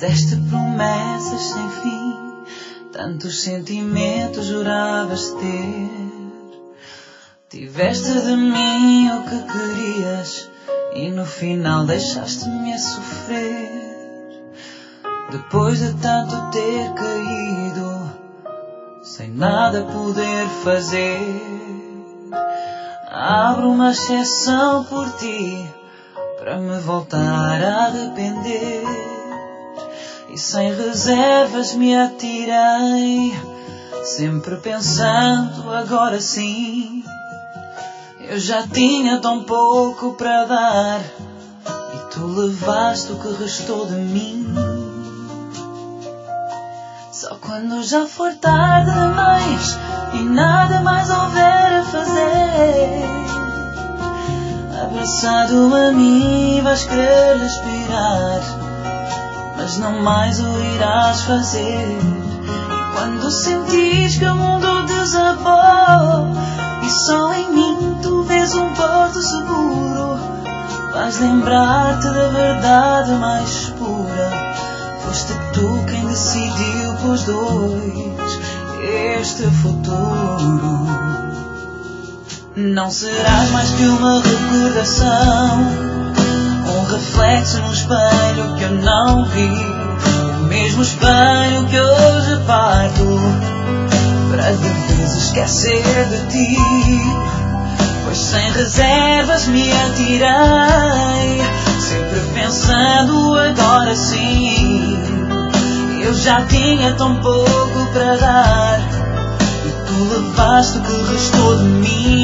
Fizeste promessas sem fim, tantos sentimentos juravas ter. Tiveste de mim o que querias e no final deixaste-me a sofrer. Depois de tanto ter caído, sem nada poder fazer, abro uma exceção por ti, para me voltar a arrepender. E sem reservas me atirei, sempre pensando agora sim. Eu já tinha tão pouco para dar, e tu levaste o que restou de mim. Só quando já for tarde demais e nada mais houver a fazer, abraçado a mim vais querer respirar, mas não mais o irás fazer. E quando sentires que o mundo desabou e só em mim tu vês um porto seguro, vais lembrar-te da verdade mais pura. Foste tu quem decidiu pelos dois este futuro. Não serás mais que uma recordação, um reflexo no espelho que eu não vi, o mesmo espelho que hoje parto para de vez esquecer de ti. Pois sem reservas me atirei, sempre pensando agora sim. Eu já tinha tão pouco para dar, e tu levaste o que restou de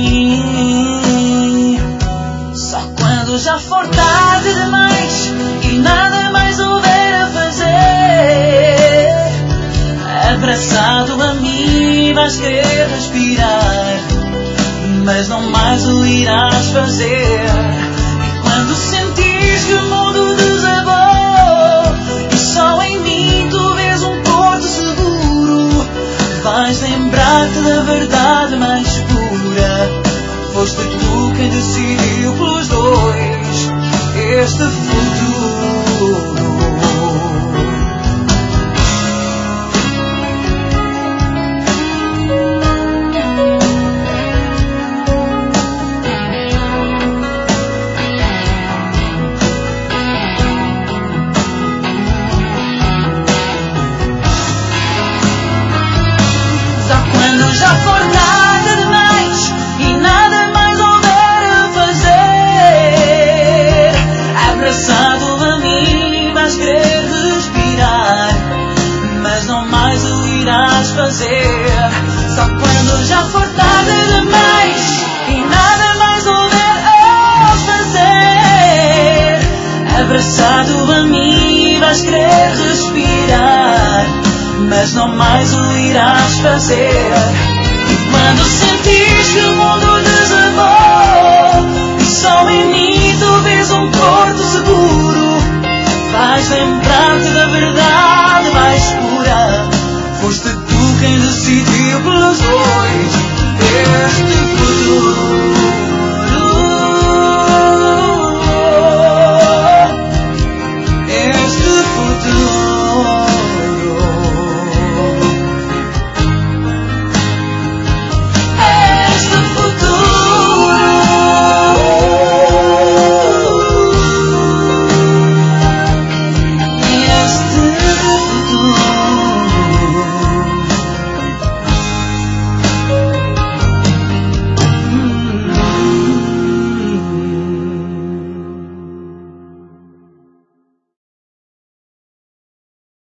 mim. Só quando já for tarde demais e nada mais houver a fazer, abraçado a mim vais querer respirar, mas não mais o irás fazer. E quando sentires que o mundo desabou e só em mim tu vês um porto seguro, vais lembrar-te da verdade mais pura. Foste tu quem decidiu pelos dois este futuro. Já for tarde demais e nada mais houver a fazer, abraçado a mim vais querer respirar, mas não mais o irás fazer. Só quando já for tarde demais e nada mais houver a fazer, abraçado a mim vais querer respirar, mas não mais o irás fazer. E quando sentires que o mundo desabou e só em mim tu vês um porto seguro, vais lembrar-te da verdade mais pura. Foste tu quem decidiu pelos dois este futuro.